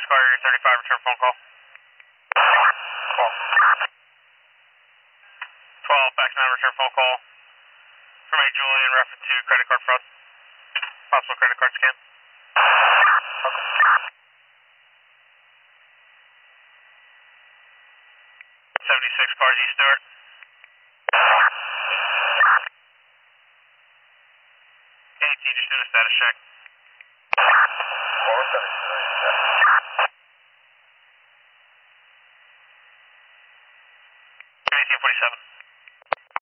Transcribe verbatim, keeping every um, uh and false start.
Car thirty-five, return phone call. twelve. twelve, back nine, return phone call. From A Julian, reference to credit card fraud. Possible credit card scan. seventy-six, cars East Stewart. eighteen, just doing a status check. eighteen forty-seven.